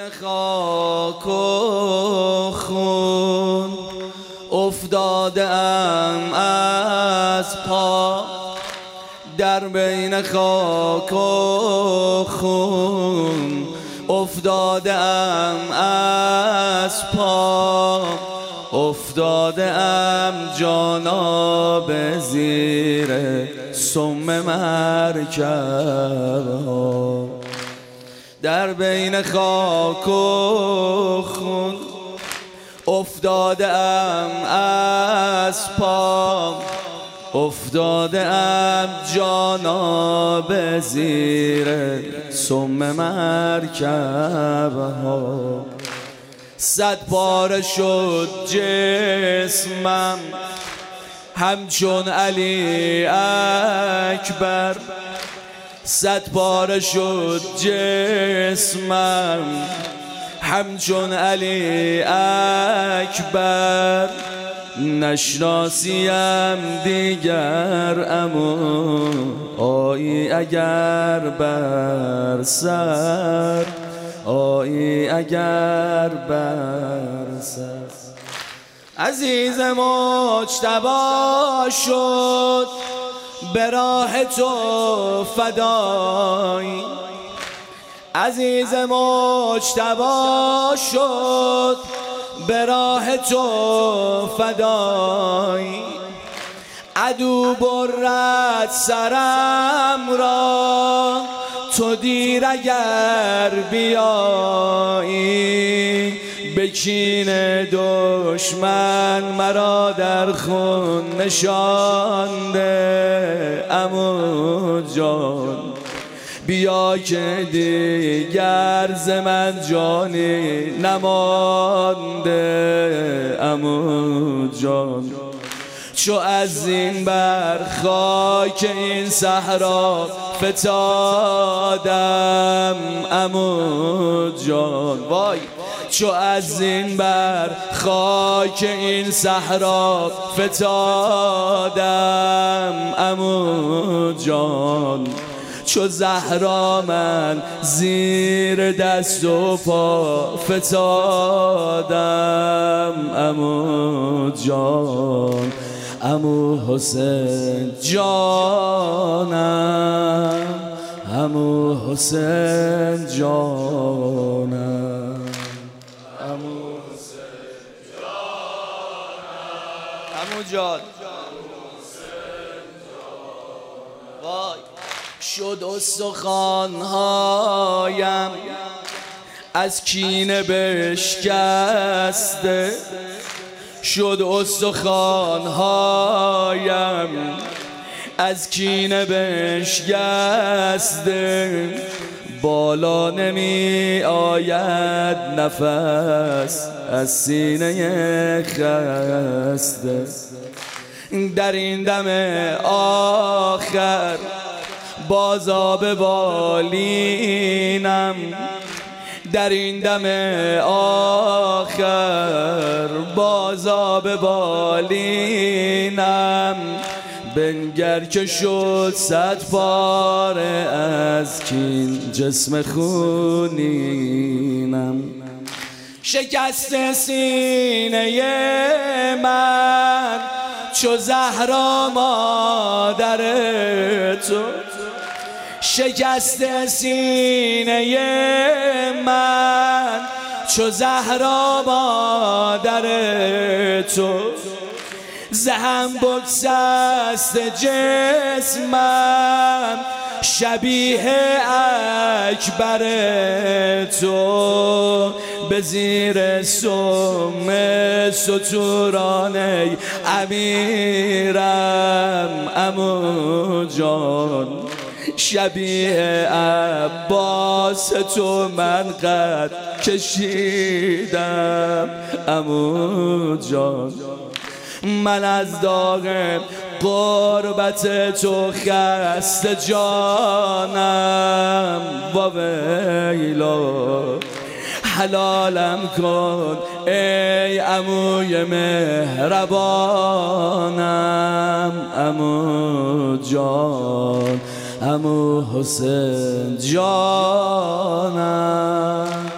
خاک و خون افتادم از پا، در بین خاک و خون افتادم از پا، افتادم جانا به زیر سم مرکب، در بین خاک و خون افتادم از پا، افتادم جانا به زیر سم مرکب ها. 100 پاره شد جسمم همچون علی اکبر، 100 پاره شد جسمم همچون علی اکبر، نشناسیم دیگر امو آیی اگر بر سر، آیی اگر بر سر. عزیز مجتبی شد به راه تو فدایی، عزیز مجتبی شد به راه تو فدایی، عدو برد سرم را تو دیر اگر بیایی، به کین دشمن مرا در خون نشانده عمو جان، بیا که دیگر ز من جانی نمانده عمو جان. چو از این بر خاک این صحرا فتادم عمو جان، وای چو از این بر خاک این صحرا فتادم عمو جان، چو زهرا من زیر دست و پا فتادم عمو جان، عمو حسین جانم، عمو حسین جانم، عمو حسین جانم، عمو جان. وای شد استخوان‌هایم از کینه بشکسته، شد استخوان‌هایم از کینه بشکسته، بالا نمی آید نفس از سینه خسته، در این دم آخر بازا به بالینم، در این دم آخر بازا به بالینم، بنگر که شد 100 پاره از کین جسم خونینم، شکست سینه من چو زهرا مادر تو، شکست سینه من چو زهرا مادر تو، زهم بگسست جسمم شبیه اکبر تو، به زیر سم ستوران امیرم عمو جان، شبیه عباس تو من قد کشیدم عمو جان، من از داغ قربت تو خسته جانم، و ویلا حلالم کن ای عموی مهربانم عمو جان، عمو حسین جانم.